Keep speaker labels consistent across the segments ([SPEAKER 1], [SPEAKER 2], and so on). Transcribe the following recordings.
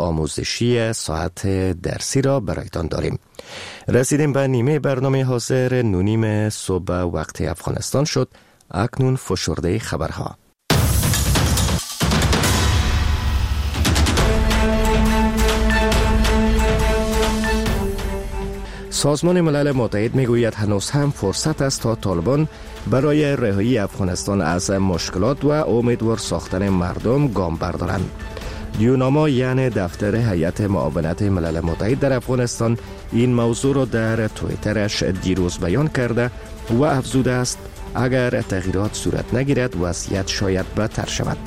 [SPEAKER 1] آموزشی ساعت درسی را برایتان داریم. رسیدیم به نیمه برنامه حاضر 9:30 صبح وقت افغانستان شد. اکنون فشرده خبرها. سازمان ملل متحد میگوید هنوز هم فرصت است تا طالبان برای رهایی افغانستان از مشکلات و امیدوار ساختن مردم گام بردارند. یوناما یعنی دفتر هیئت معاونت ملل متحد در افغانستان این موضوع را در توییترش دیروز بیان کرده و افزوده است اگر تغییرات صورت نگیرد وضعیت شاید بدتر شود.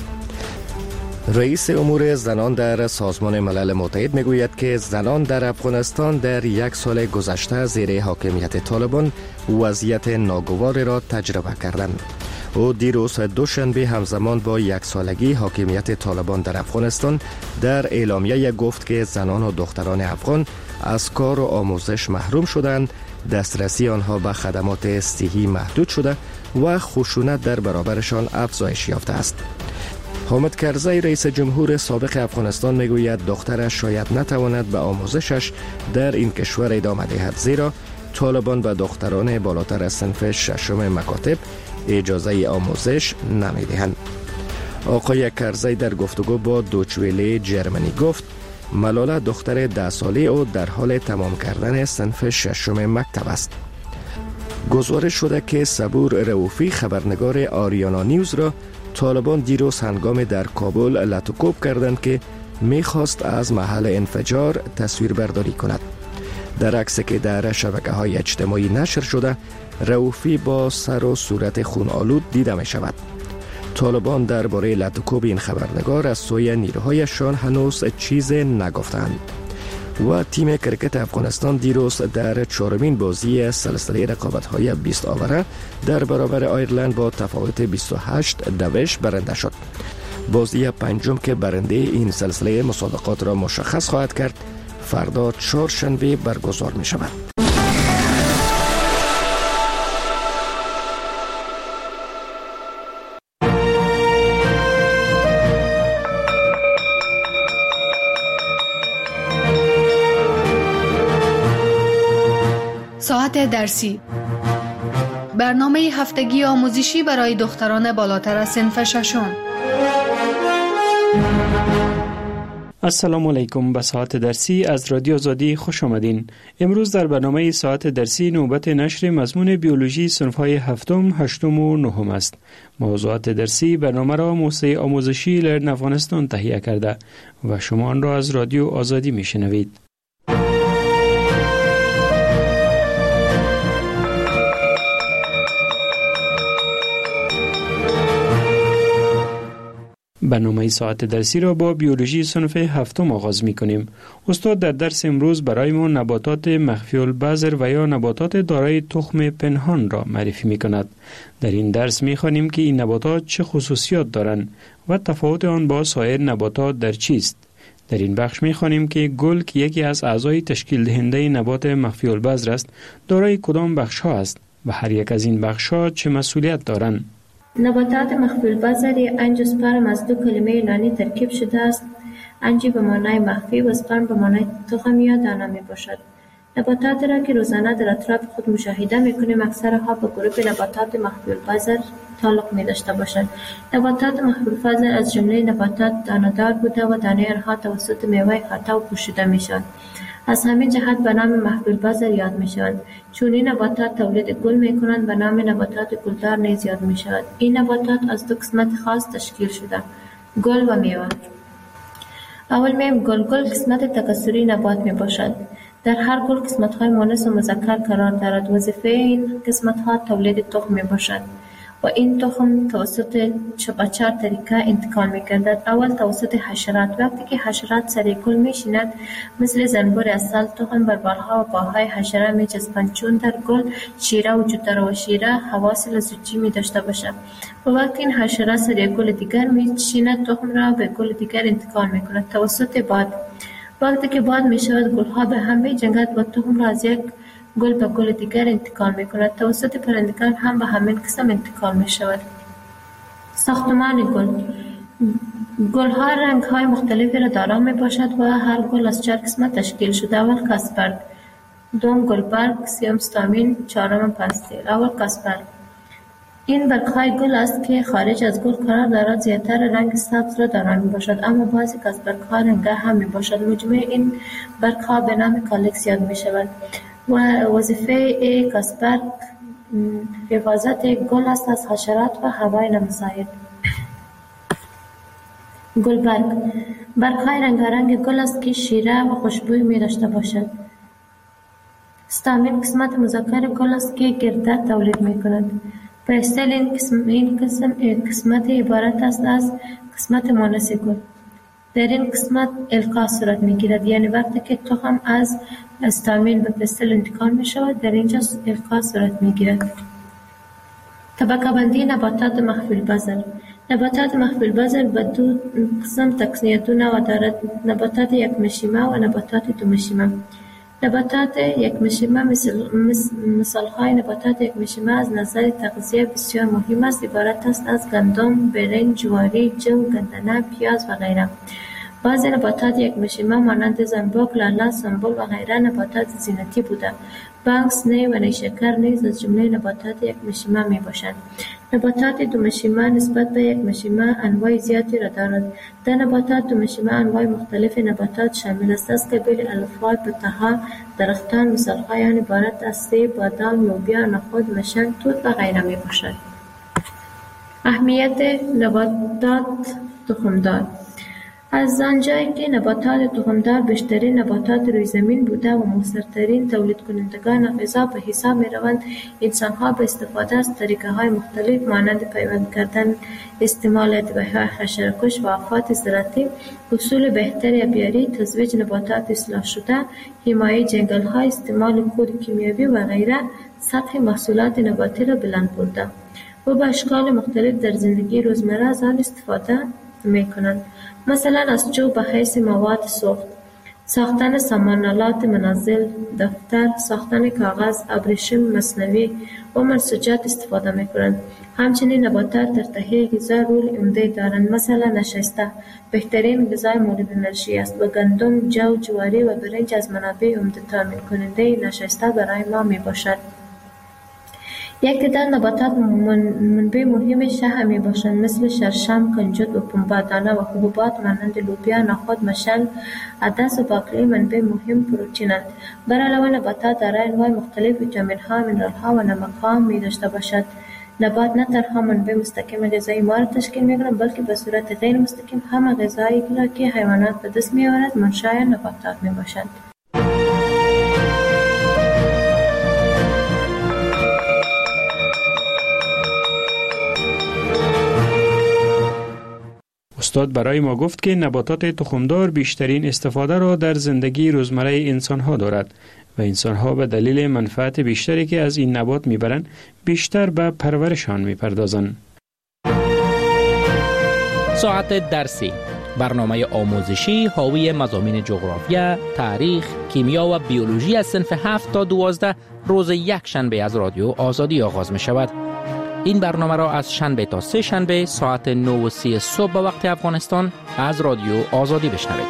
[SPEAKER 1] رئیس امور زنان در سازمان ملل متحد میگوید که زنان در افغانستان در 1 سال گذشته زیر حاکمیت طالبان وضعیت ناگوار را تجربه کردند. او دیروز دوشنبه همزمان با 1 سالگی حاکمیت طالبان در افغانستان در اعلامیه گفت که زنان و دختران افغان از کار و آموزش محروم شدند، دسترسی آنها به خدمات صحی محدود شده و خشونت در برابرشان افزایش یافته است. حامد کرزی رئیس جمهور سابق افغانستان میگوید دخترش شاید نتواند به آموزشش در این کشور ادامه دهد، زیرا طالبان به دختران بالاتر از صنف 6 مکاتب اجازه آموزش نمیدهند. آقای کرزی در گفتگو با دوچویله جرمنی گفت ملاله دختر 10 ساله او در حال تمام کردن صنف 6 مکتب است. گزارش شده که صبور رؤوفی خبرنگار آریانا نیوز را طالبان دیروز هنگام در کابل لطوکوب کردند که میخواست از محل انفجار تصویر برداری کند. در عکسی که در شبکه‌های اجتماعی نشر شده، رؤوفی با سر و صورت خون آلود دیده می شود. طالبان درباره لطوکوب این خبرنگار از سوی نیروهایشان هنوز چیز نگفتند. و تیم کرکت افغانستان دیروز در 4مین بازی سلسله رقابت‌های 20 آوره در برابر آیرلند با تفاوت 28-2 برنده شد. بازی پنجم که برنده این سلسله مسابقات را مشخص خواهد کرد فردا 4 شنبه برگزار می شود.
[SPEAKER 2] ساعت درسی، برنامه هفتگی آموزشی برای دختران بالاتر از صنف 6.
[SPEAKER 3] السلام علیکم. به ساعت درسی از رادیو آزادی خوش آمدین. امروز در برنامه ساعت درسی نوبت نشر مضمون بیولوژی صنف‌های 7، 8 و 9 است. موضوعات درسی برنامه را موسسه آموزشی لرن افغانستان تهیه کرده و شما آن را از رادیو آزادی میشنوید. برنامه ساعت درسی را با بیولوژی صنف 7 آغاز می کنیم. استاد در درس امروز برای ما نباتات مخفی البذر و یا نباتات دارای تخم پنهان را معرفی می کند. در این درس می خوانیم که این نباتات چه خصوصیات دارند و تفاوت آن با سایر نباتات در چیست. در این بخش می خوانیم که گل که یکی از اعضای تشکیل دهنده نبات مخفی البذر است، دارای کدام بخش ها است و هر یک از این بخش ها چه مسئولیت دارند.
[SPEAKER 4] نباتات مخفی البذر انژیوسپرم از 2 کلمه یونانی ترکیب شده است. انژی به معنای مخفی و سپرم به معنای تخم یا دانه می باشد. نباتات را که روزانه در اطراف خود مشاهده می کنیم اکثرها به گروه نباتات مخفی البذر تعلق می داشته باشند. نباتات مخفی البذر از جمله نباتات دانه‌دار بوده و دانه آنها توسط میوه خطا و پوشیده می شود. از همین جهت به نام مخفی البذر یاد می شوند. چون این نباتات تولید گل می کنند به نام نباتات گلدار نیز یاد می شود. این نباتات از 2 قسمت خاص تشکیل شده: گل و میوه. اول میم گل قسمت تکثری نبات می باشد. در هر گل قسمت های مؤنث و مذکر قرار دارد. وظیفه این قسمت ها تولید تخم می باشد و این تخم توسط 4 طریقه انتقال می گردد. اول توسط حشرات. وقتی که حشرات سر گل می شینند مثل زنبور عسل تخم بر بالها و پاهای حشره می چسبند. چون در گل شیره وجود دارد و شیره حواصل زوجی می داشته باشد و وقتی این حشره سر گل دیگر می شیند تخم را به گل دیگر انتقال می کند توسط باد. وقتی که باد می شود گلها به هم می جنگد و تخم را از یک گل به گل دیگر انتقال می کند. توسط پرندگان هم به همین قسم انتقال می شود. ساختمان گل. گل‌ها رنگ‌های مختلفی را دارا می‌باشد و هر گل از 4 قسمت تشکیل شده. اول کاسپر، دوم گلبرگ، سوم استامین، چهارم پستیل. اول کاسپر. این برگ‌های گل است که خارج از گل قرار دارد. زیادتر رنگ سبز را دارا می‌باشد، اما بعضی کاسپرها رنگ‌ها هم می‌باشد. مجموع این برگ‌ها به نام کالکس یاد می‌شود و وظیفه کاسپر حفاظت گل است از حشرات و هوای نامساعد. گلبرگ برگ‌های رنگارنگ گل است که شیره و خوشبوی می داشته باشد. استامین قسمت مذکر گل است که گردد تولید می کند. پستل این قسمت عبارت است از قسمت مؤنث گل. در این قسمت القاء صورت می گیرد، یعنی وقتی که تخم از استامین به پستل انتقال می شود در اینجا القاء صورت می گیرد. طبقه بندی نباتات مخفی البذر. نباتات مخفی البذر به دو قسم دو نوع دارد: نباتات یک مشیمه و نباتات دو مشیمه. نباتات یک مشیمه مثالهای نباتات یک مشیمه از نظر تغذیه بسیار مهم است. عبارت است از گندم، برنج، جواری، جو، گندنه، پیاز و غیره. بعضی نباتات یک مشیمه مانند زنبوک، لاله، سنبل و غیره نباتات زینتی بوده. بانکس، نی و نیشکر نیز از جمله نباتات یک مشیمه می باشند. نباتات دو مشیمه نسبت به یک مشیمه انواع زیادی را دارد. در نباتات دو مشیمه انواع مختلف نباتات شامل است. از قبیل الفا، بطها، درختان مثالهای آن عبارت از سیب، بادام، لوبیا، نخود، مشن، توت و غیره می باشد. اهمیت نباتات تخمدار. از آنجایی که نباتات تخمدار بیشترین نباتات روی زمین بوده و مؤثرترین تولید کنندگان غذا به حساب می روند، انسانها به استفاده از طریقه های مختلف مانند پیوند کردن، استعمال ادویه‌های حشره‌کش و آفات زراعتی، اصول بهتر آبیاری، تزویج نباتات اصلاح شده، حمایه جنگل ها، استعمال کود کیمیایی و غیره سطح محصولات نباتی را بلند برده و به اشکال مختلف در زندگی روزمره از آن استفاده می کنند. مثلا از چوب به حیث مواد سوخت، ساختن سامانالات منزل، دفتر، ساختن کاغذ، ابریشم مصنوعی و منسوجات استفاده می کنند. همچنین نباتات در تهیه غذا رول عمده دارند. مثلا نشاسته بهترین غذای مورد انرژی است و گندم، جو، جواری و برنج از منابع عمده تامین کننده نشاسته برای ما می باشد. یک تعداد نباتات منبع مهم شحم می باشند مثل شرشم، کنجد و پنبه، دانه و حبوبات مانند لوبیا، نخود، مشل، عدس و باقلی منبع مهم پروتئینند. بر علاوه نباتات دارای انواع مختلف ویتامین ها، مینرال ها و نمک ها می داشته باشد. نبات نه تنها منبع مستقیم غذایی ما را تشکیل می کنند بلکه به صورت غیر مستقیم هم غذایی را که حیوانات به دست می آورد منشأ نباتات می باشند.
[SPEAKER 3] استاد برای ما گفت که نباتات تخمدار بیشترین استفاده را در زندگی روزمره انسان‌ها دارد و انسان‌ها به دلیل منفعت بیشتری که از این نبات می‌برند بیشتر به پرورشان می‌پردازند.
[SPEAKER 5] ساعت درسی، برنامه آموزشی حاوی مضامین جغرافیا، تاریخ، کیمیا و بیولوژی از صنف 7 تا 12 روز یک شنبه از رادیو آزادی آغاز می‌شود. این برنامه را از شنبه تا سه شنبه ساعت 9:30 صبح به وقت افغانستان از رادیو آزادی بشنوید.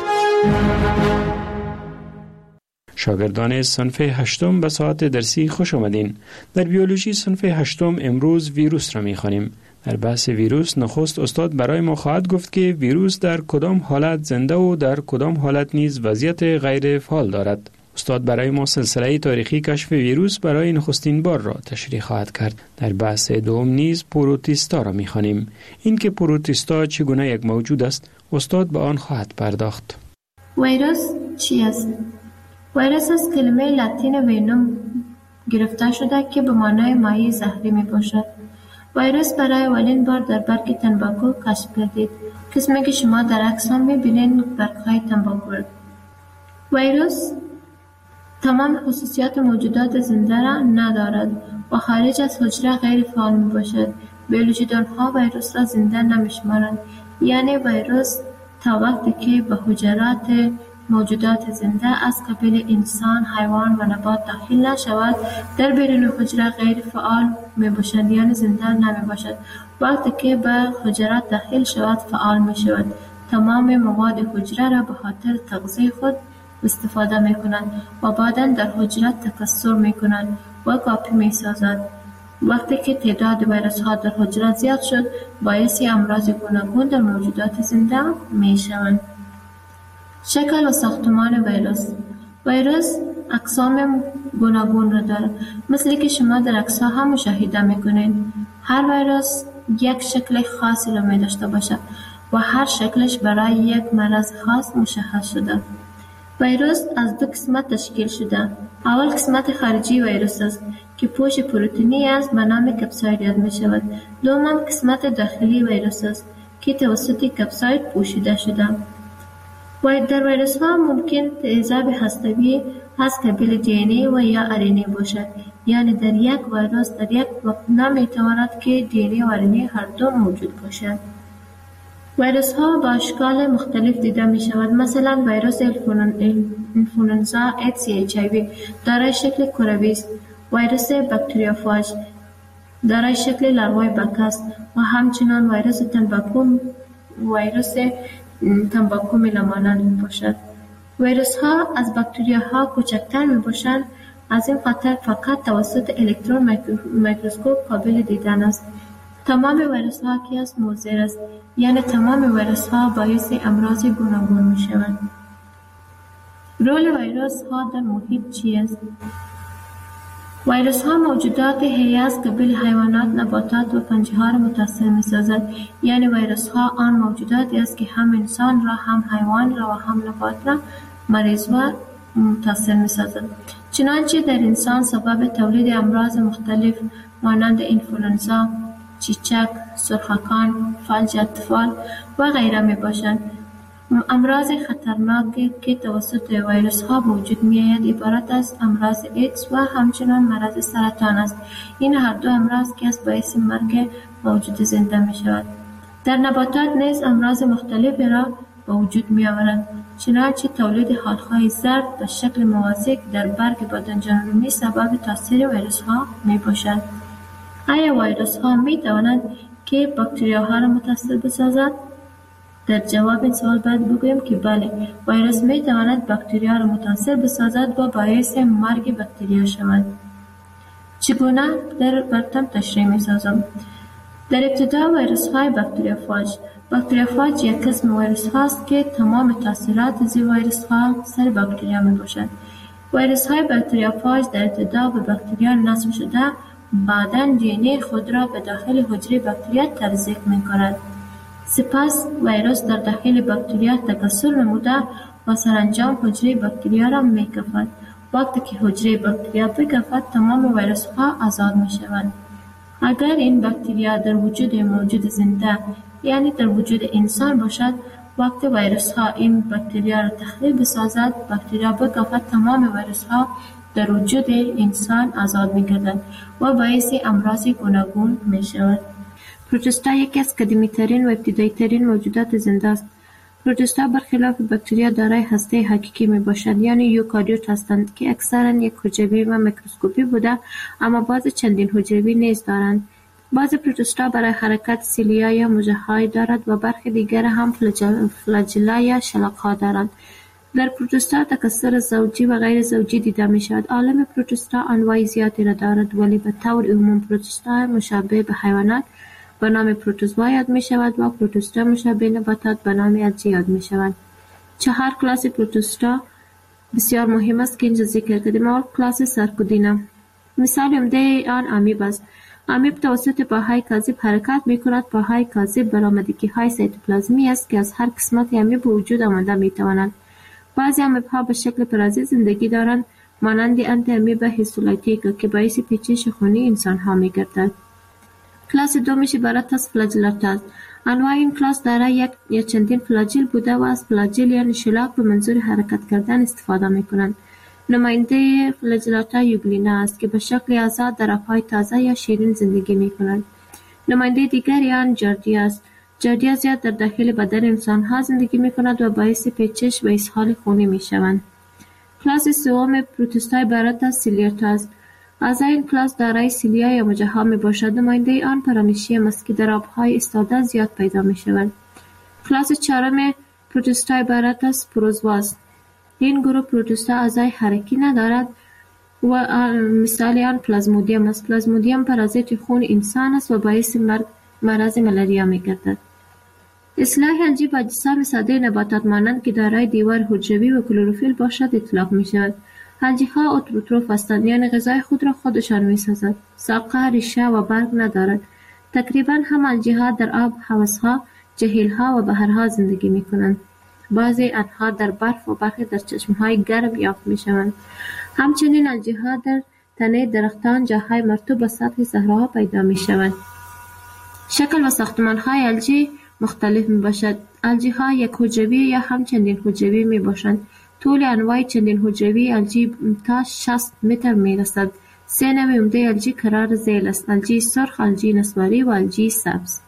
[SPEAKER 3] شاگردان صنف 8 به ساعت درسی خوش آمدین. در بیولوژی صنف 8 امروز ویروس را می‌خوانیم. در بحث ویروس نخست استاد برای ما خواهد گفت که ویروس در کدام حالت زنده و در کدام حالت نیز وضعیت غیر فعال دارد. استاد برای ما سلسله تاریخی کشف ویروس برای نخستین بار را تشریح خواهد کرد. در بحث دوم نیز پروتیستا را می‌خوانیم. این که پروتیستا چگونه یک موجود است، استاد به آن خواهد پرداخت.
[SPEAKER 4] ویروس چی است؟ ویروس از کلمه لاتین وینوم گرفته شده که به معنای مایع زهری می باشد. ویروس برای اولین بار در برگ تنباکو کشف گردید. قسمی که شما در عکس هم می‌بینید برگ‌های تنباکو. ویروس تمام خصوصیات موجودات زنده را ندارد و خارج از حجره غیر فعال می باشد. بیولوژیدان‌ها ویروس را زنده نمی‌شمارند، یعنی ویروس تا وقتی که به حجرات موجودات زنده از قبیل انسان، حیوان و نبات داخل نشود در بیرون حجره غیر فعال می باشد، یعنی زنده نمی باشد. وقتی که به حجرات داخل شود فعال می شود. تمام مواد حجره را به خاطر تغذیه خود استفاده می کنند و بعدا در حجره تکثر می کنند و کاپی می سازد. وقتی که تعداد ویروس ها در حجره زیاد شد، باعث امراض گوناگون در موجودات زنده می شوند. شکل و ساختمان ویروس اقسام گوناگون را دارد، مثل که شما در عکس‌ها هم مشاهده می‌کنید. هر ویروس یک شکل خاصی را می داشته باشد و هر شکلش برای یک مرض خاص مشخص شده. ویروس از دو قسمت تشکیل شده. اول قسمت خارجی ویروس است که پوش پروتئینی است به نام کپساید یاد می شود. دوم قسمت داخلی ویروس است که توسط کپساید پوشیده شده. و در ویروس ها ممکن تیزاب هسته‌ای از قبیل دی و یا آر‌ان‌ای باشد، یعنی در یک ویروس در یک وقت نمی تواند که دی و آر‌ان‌ای هر دو موجود باشد. ویروس ها با اشکال مختلف دیده می شود. مثلا ویروس انفلوئنزا HIV دارای شکل کروی است. ویروس باکتریوفاژ دارای شکل لاروی بک است و همچنین ویروس تنباکو میلمانند می باشد. ویروس ها از باکتریاها کوچکتر می باشند، از این خاطر فقط توسط الکترون میکروسکوپ قابل دیدن است. تمام ویروس ها که از مضر است، یعنی تمام ویروس ها باعث امراض گوناگون می شوند. رول ویروس ها در محیط چی است؟ ویروس ها موجودات حیه از قبیل حیوانات، نباتات و پنجه ها را متاثر می سازد. یعنی ویروس ها آن موجوداتی است که هم انسان را، هم حیوان را و هم نبات را مریض و متاثر می سازد. چنانچه در انسان سبب تولید امراض مختلف مانند انفلوئنزا، چیچک، سرخکان، فلج اطفال و غیره می باشند. امراض خطرناکی که توسط ویروس ها وجود می آید عبارت از امراض ایدز و همچنین مرض سرطان است. این هر دو امراض که از باعث مرگ موجود زنده می شود. در نباتات نیز امراض مختلفی را به وجود می آورند، چنانچه تولید حالهای زرد به شکل موازی که در برگ بادنجان رومی سبب تاثیر ویروس ها می باشد. آیا ویروس ها می توانند که باکتریاها را متاثر بسازد؟ در جواب این سوال باید بگوییم که بله، ویروس می تواند باکتریا را متاثر بسازد و باعث مرگ باکتریا شود. چگونه براتون تشریح می سازم؟ در ابتدا ویروس های باکتریوفاژ یک قسم ویروس هاست که تمام تاثیرات زی ویروس ها سر باکتریا می باشد. ویروس های باکتریوفاژ در ابتدا به باکتریا نصب شده، بعداً دی خود را به داخل حجره باکتریا تزریق می کند. سپس ویروس در داخل باکتریا تکثر نموده و سرانجام حجره باکتریا را می کفد. وقتی که حجره باکتریا بکفد، تمام ویروس ها آزاد می شوند. اگر این باکتریا در وجود موجود زنده، یعنی در وجود انسان باشد، وقتی ویروس ها این باکتریا را تخریب بسازد، باکتریا بکفد، تمام ویروس ها در وجود انسان آزاد می گردند و باعث امراض گوناگون می شود. پروتوستا یکی از قدیمی‌ترین و ابتدایی‌ترین موجودات زنده است. پروتوستا برخلاف باکتریا دارای هسته حقیقی میباشد، یعنی یوکاریوت هستند که اکثرا یک حجروی و میکروسکوپی بوده، اما بعض چندین حجروی نیز دارند. بعض پروتوستا برای حرکت سیلیا یا مژه‌های دارد و برخی دیگر هم فلاجلا یا شلاق‌ها دارند. در پروتوستا تکثر زوجی و غیر زوجی دیده می شود. عالم پروتوستا انواع زیادی را دارد، ولی به طور عمومی پروتوستا مشابه به حیوانات به نام پروتوزوا یاد می شود و پروتوستا مشابه نباتات به نام الجی یاد می شود. 4 کلاس پروتوستا بسیار مهم است که اینجا ذکر کردیم. اول کلاس سارکودینا، مثال عمده آن امیب است. امیب توسط پاهای کاذب حرکت می کند. پاهای کاذب برآمدگی های سایتوپلازمی است که از هر قسمت امیب وجود آمده می توانند. بعضی امیب ها به شکل پرازیت زندگی دارند، مانند انتی امیب هیستولایتیکا که باعث پیچش خونی انسان ها می گردد. کلاس دومش عبارت از فلاجلات است. انواع این کلاس دارای یک یا چندین فلاجل بوده و از فلاجل یعنی شلاق به منظور حرکت کردن استفاده می کنند. نماینده فلاجلاتا یوگلینا است که به شکل آزاد در آبهای تازه یا شیرین زندگی می کنند. نماینده دیگری آن جاردیا است. جاردیا زیاد در داخل بدن انسان ها زندگی می کند و باعث پیچش و اسهال خونی می شوند. کلاس سوم پروتوستا عبارت از سیلیارتا است. اعضای این کلاس دارای سیلیا یا مژه‌ها می باشد. نماینده آن پرانیشیم است که در آبهای ایستاده زیاد پیدا می شود. کلاس چهارم پروتوستا عبارت از پروزواست. این گروه پروتوستا اعضای حرکی ندارد و مثال آن پلازمودیم است. پلازمودیم پارازیت خون انسان است و باعث مرض ملاریا می‌گردد. اصلاح الجی با اجسام ساده نباتات مانند که دارای دیوار حجروی و کلروفیل باشد اطلاق می‌شود. الجی‌ها اتروتروف هستند، یعنی غذای خود را خودشان می‌سازند. ساقه، ریشه و برگ ندارد. تقریباً هم الجی‌ها در آب، حوض‌ها، جهیل‌ها و بحرها زندگی می‌کنند. بعضی آنها در برف و برخی در چشمه‌های گرم یافت می‌شوند. همچنین الجی‌ها در تنه درختان، جاهای مرطوب و سطح صحراها پیدا می‌شوند. شکل و ساختمان‌های الجی مختلف میباشد. الجی‌ها یک حجروی یا هم چندین حجروی میباشند. طول انواع چندین حجروی الجی تا 60 متر میرسد. 3 نوع عمده الجی قرار ذیل است: الجی سرخ، الجی نسواری و الجی سبز.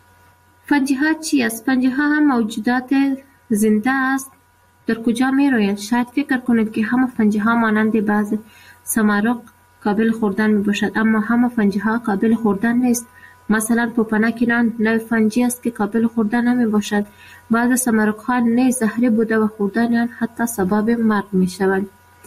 [SPEAKER 4] فنجی‌ها چی است؟ فنجی‌ها هم موجودات زنده است. در کجا میرویند؟ شاید فکر کنید که همه فنجی‌ها مانند بعض سمارق قابل خوردن میباشد، اما همه فنجی‌ها قابل خوردن نیست. مثلا پوپنک نوع فنجی است که قابل خوردن نمی باشد. بعض سمرق‌ها نیز زهری بوده و خوردن آن حتی سبب مرگ می شوند.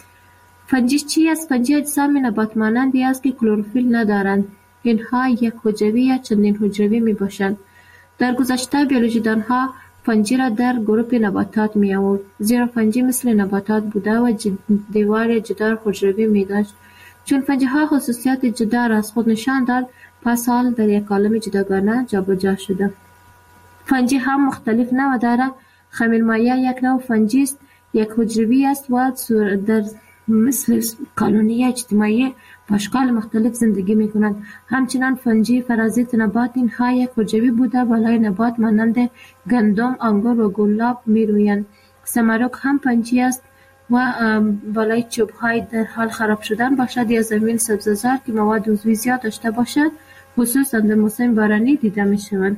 [SPEAKER 4] فنجی چی است؟ فنجی اجسام نبات مانندی است که کلروفیل ندارند. اینها یک حجروی یا چندین حجروی می باشند. در گذشته بیولوژیدانها فنجی را در گروه نباتات می آورد، زیرا فنجی مثل نباتات بوده و دیوار جدار حجروی می داشت. چون فنجی‌ها خصوصیات جدار از خود نشان داد، پس حال در یک عالم جداگانه جابجا شده. فنجی هم مختلف نوع دارد. خمیرمایه یک نوع فنجی است، یک حجروی است و در مثل کالونی اجتماعی با اشکال مختلف زندگی می کنند. همچنان فنجی پارازیت نبات، اینها یک حجروی بوده بالای نبات مانند گندم، انگور و گلاب می رویند. سمرق هم فنجی است و بالای چوب‌های در حال خراب شدن باشد یا زمین سبززار که مواد عضوی زیاد داشته باشد، خصوصا در موسم بارانی دیده می شوند.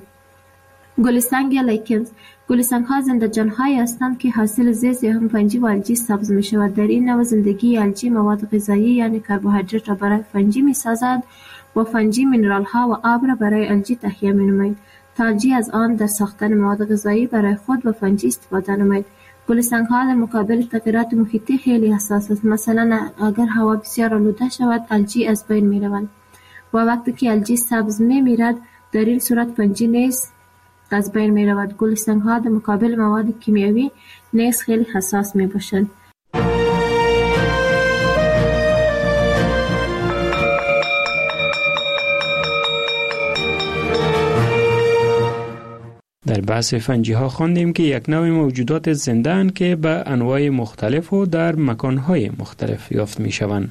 [SPEAKER 4] گلسنگ یا لیکنز. گلسنگ‌ها زنده جان‌هایی هستند که حاصل زیست یا هم فنجی و الجی سبز می شود. در این نوع زندگی الجی مواد غذایی یعنی کربوهیدرات را برای فنجی می سازد و فنجی مینرال‌ها و آب را برای الجی تهیه می نماید تا الجی از آن در ساختن مواد غذایی برای خود و فنجی استفاده نماید. گلسنگ‌ها در مقابل تغییرات محیطی خیلی حساس است. مثلا اگر هوا بسیار آلوده شود، الجی از بین می‌روند و وقتی که الجی سبز می‌میرد، در این صورت فنجی نیز از بین می‌رود. گلسنگ‌ها در مقابل مواد کیمیایی نیز خیلی حساس می‌باشند.
[SPEAKER 3] در بحث فنجی ها خواندیم که یک نوع موجودات زنده اند که به انواع مختلف و در مکانهای مختلف یافت می شوند.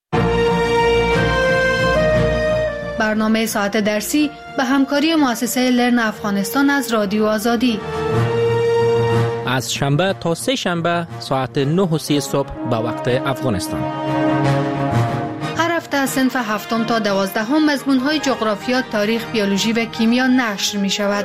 [SPEAKER 2] برنامه ساعت درسی به همکاری مؤسسه لرن افغانستان از رادیو آزادی.
[SPEAKER 5] از شنبه تا سه شنبه ساعت 9:30 صبح به وقت افغانستان.
[SPEAKER 2] هر هفته از صنف 7 تا 12 مضمون‌های جغرافیا، تاریخ، بیولوژی و کیمیا نشر می شود.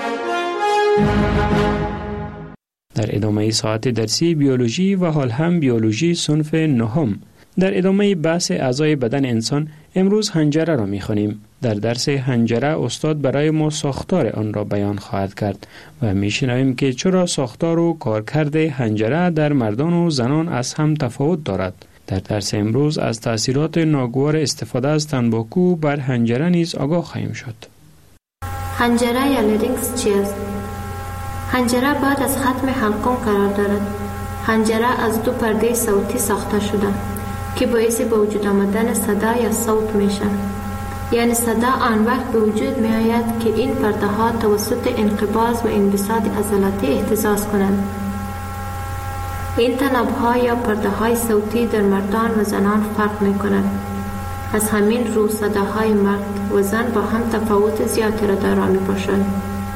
[SPEAKER 3] در ادامه ساعت درسی بیولوژی و حال هم بیولوژی صنف 9. در ادامه بحث اعضای بدن انسان امروز حنجره را می‌خوانیم. در درس حنجره استاد برای ما ساختار آن را بیان خواهد کرد و می‌شنویم که چرا ساختار و کارکرد حنجره در مردان و زنان از هم تفاوت دارد. در درس امروز از تأثیرات ناگوار استفاده از تنباکو بر حنجره نیز آگاه خواهیم شد.
[SPEAKER 4] حنجره یا لرینکس چی است؟ حنجره بعد از ختم حلقوم قرار دارد. حنجره از 2 پرده صوتی ساخته شده که باعث به وجود آمدن صدا یا صوت میشه. یعنی صدا آن وقت به وجود می آید که این پرده ها توسط انقباض و انبساط عضلاتی اهتزاز کنند. این تناب ها یا پرده های صوتی در مردان و زنان فرق می کنند. از همین رو صداهای مرد و زن با هم تفاوت زیادی را دارا می باشند.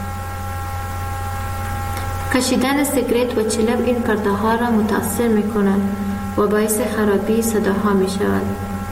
[SPEAKER 4] کشیدن سیگارت و چلم این پرده ها را متاثر می کنند و باعث خرابی صداها می شود.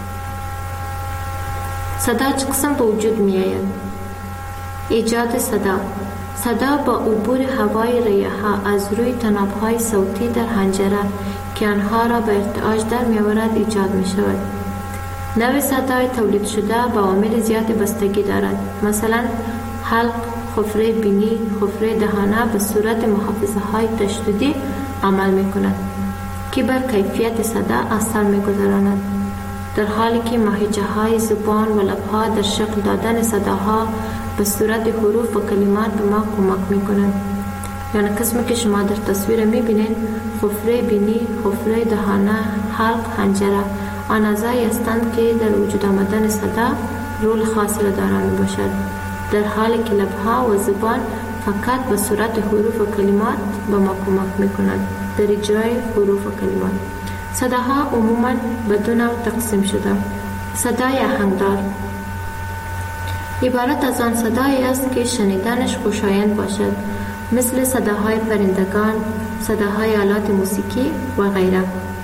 [SPEAKER 4] صدا چه قسم به وجود می آید؟ ایجاد صدا. صدا با عبور هوای ریه ها از روی تناب های صوتی در حنجره که آنها را به ارتعاش در می آورد ایجاد می شود. نوع صدای تولید شده با عوامل زیادی بستگی دارد. مثلا حلق، خفره بینی، خفره دهانه به صورت محافظه های تشدیدی عمل می کند که بر کیفیت صدا اثر می گذراند، در حالی که ماهیچه های زبان و لبها در شکل دادن صداها به صورت حروف و کلمات به ما کمک می کنند. یعنی قسمی که شما در تصویر می بینید، خفره بینی، خفره دهانه، حلق، حنجره، آن اعضایی هستند که در وجود آمدن صدا رول خاصی را دارا می باشد، در حالی که لبها و زبان فقط به صورت حروف و کلمات به ما کمک می کنند در اجرای حروف و کلمات. صداها عموماً به دو نوع تقسیم شده. صدای آهنگدار عبارت از آن صدایی است که شنیدنش خوشایند باشد، مثل صداهای پرندگان، صداهای آلات موسیقی و غیره.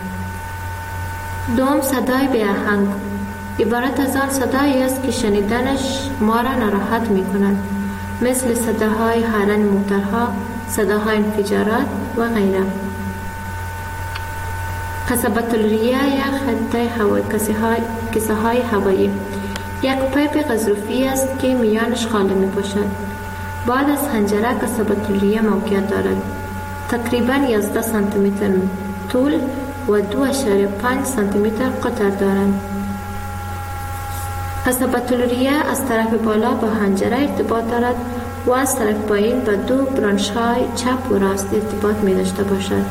[SPEAKER 4] دوم، صدای بی آهنگ عبارت از آن صدایی است که شنیدنش ما را ناراحت می کند، مثل صداهای هارن موترها، صداهای انفجارات و غیره. قصبة الریه یا خطه هوایی، کسه های هوایی یک پیپ غضروفی است که میانش خالی می باشد. بعد از حنجره قصبة الریه موقعیت دارد. تقریباً 11 سانتی متر طول و 2.5 سانتی متر قطر دارند. قصبة الریه از طرف بالا با حنجره ارتباط دارد و از طرف پایین با دو برانش‌های چپ و راست ارتباط می داشته باشد.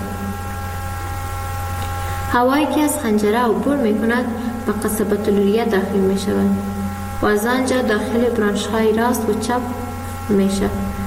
[SPEAKER 4] هوایی که از حنجره عبور می کند به قصبة الریه داخل می شود و از آنجا داخل برانش‌های راست و چپ می شود.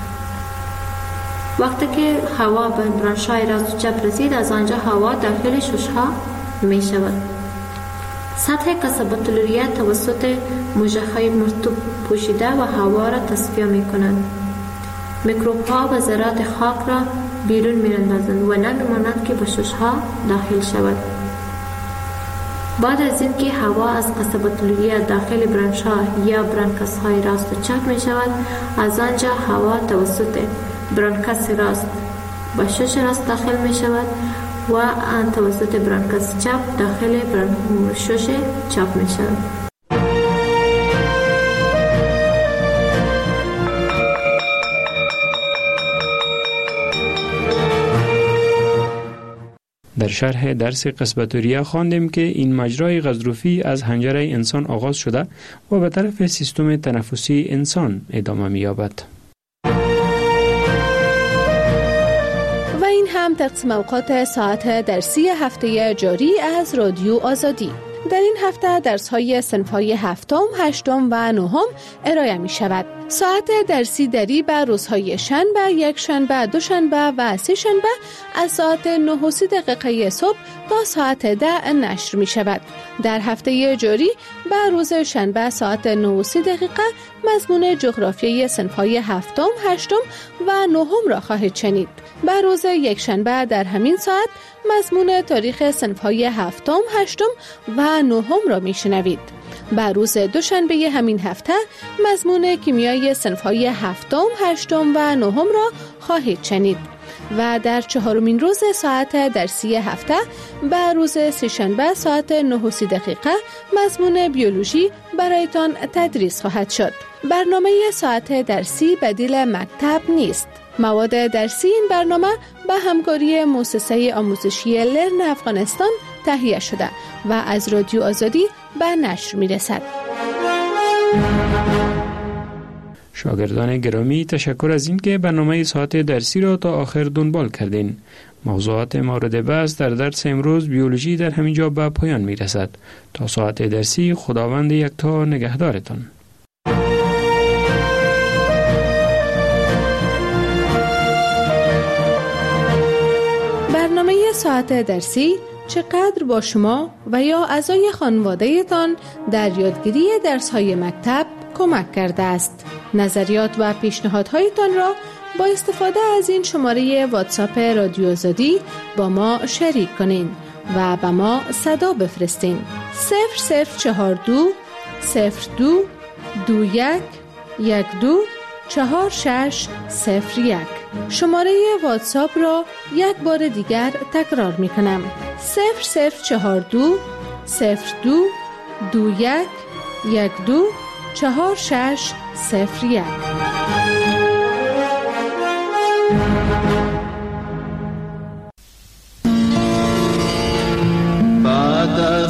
[SPEAKER 4] وقتی که هوا به برانش‌های راست و چپ رسید، از آنجا هوا داخل شش‌ها می شود. سطح قصبة الریه توسط موج‌های مرطوب پوشیده و هوا را تصفیه می کنند. میکروب‌ها و ذرات خاک را بیرون می‌اندازند و نمی‌مانند که به شش‌ها داخل شود. بعد از اینکه هوا از قصبة الریه داخل برانش‌ها یا برانکاس‌های راست و چپ می شود، از آنجا هوا توسط برانکاس راست به شش راست داخل می شود و توسط برانکاس چپ داخل شش چپ می شود.
[SPEAKER 3] در شرح درس قصبة الریه خواندیم که این مجرای غضروفی از حنجره انسان آغاز شده و به طرف سیستم تنفسی انسان ادامه می‌یابد.
[SPEAKER 6] و این هم تقسیم اوقات ساعت درسی هفته جاری از رادیو آزادی. در این هفته درس‌های صنف‌های هفتم، هشتم و نهم ارائه می‌شود. ساعت درسی دری به روزهای شنبه، یک شنبه، دوشنبه و سه شنبه از ساعت 9:30 صبح تا ساعت 10 نشر می‌شود. در هفته جاری به روز شنبه ساعت 9:30 مضمون جغرافیای صنف‌های هفتم، هشتم و نهم را خواهید شنید. به روز یک شنبه در همین ساعت مضمون تاریخ صنف‌های هفتم، هشتم و نهم را میشنوید. به روز دوشنبه همین هفته مضمون کیمیای صنف‌های هفتم، هشتم و نهم را خواهید شنید. و در چهارمین روز ساعت درسی هفته به روز سه‌شنبه ساعت 9:30 مضمون بیولوژی برایتان تدریس خواهد شد. برنامه ساعت درسی بدیل مکتب نیست. مواد درسی این برنامه به همکاری مؤسسه آموزشی لرن افغانستان تهیه شده و از رادیو آزادی به نشر می‌رسد.
[SPEAKER 3] شاگردان گرامی، تشکر از این که برنامه ساعت درسی را تا آخر دنبال کردین. موضوعات مورد بحث در درس امروز بیولوژی در همینجا به پایان می‌رسد. تا ساعت درسی، خداوند یکتا نگهدارتان.
[SPEAKER 6] برنامه ساعت درسی چقدر با شما و یا اعضای خانواده‌تان در یادگیری درس‌های مکتب کمک کرده است. نظریات و پیشنهادهایتان را با استفاده از این شماره واتساپ رادیو آزادی با ما شریک کنین و به ما صدا بفرستین. 0042 02 21 12 4601. شماره واتساپ را یک بار دیگر تکرار می کنم. 0042 02 21 12 4601.
[SPEAKER 7] بعد از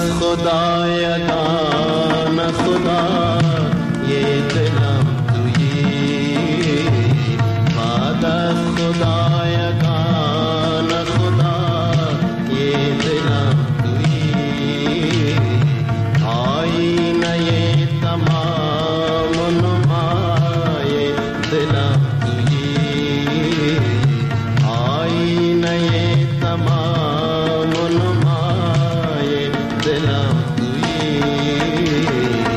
[SPEAKER 7] خدایگان خدا یه دلم تویی، بعد از خدایگان خدا یه دلم تویی، آینه تمام نمای دلم تویی، آینه تمام نمای دلم تویی.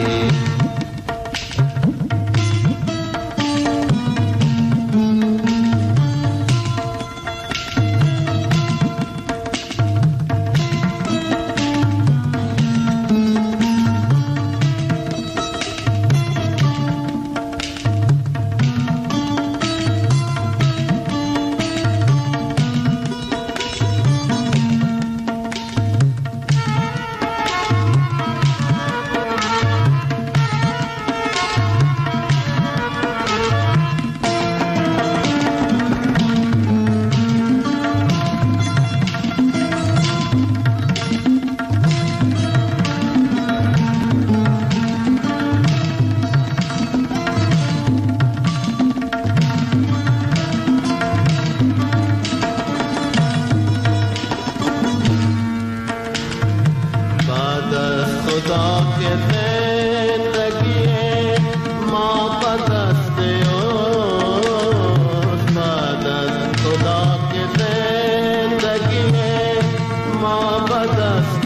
[SPEAKER 7] خدا که زندگی ما بدست اوست، بعد از خدا که زندگی ما بدست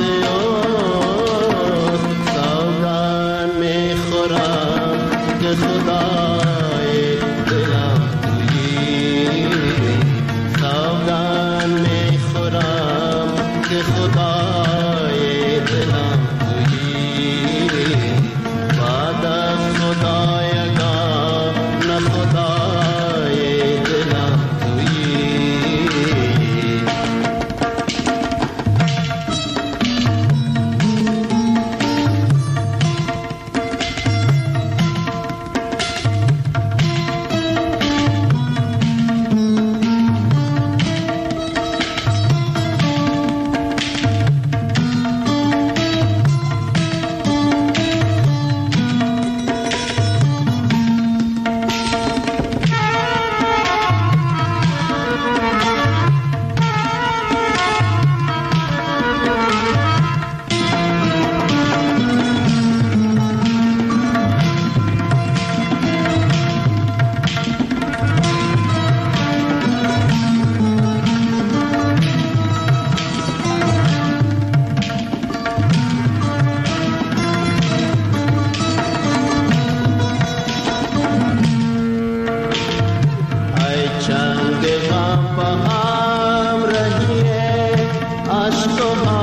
[SPEAKER 7] اوست، سوگند میخورم که خدای دلم تویی، سوگند میخورم که خدای دلم بعد از خدایگان نه خدای دلم تویی. چند غم با هم رهیه عشق و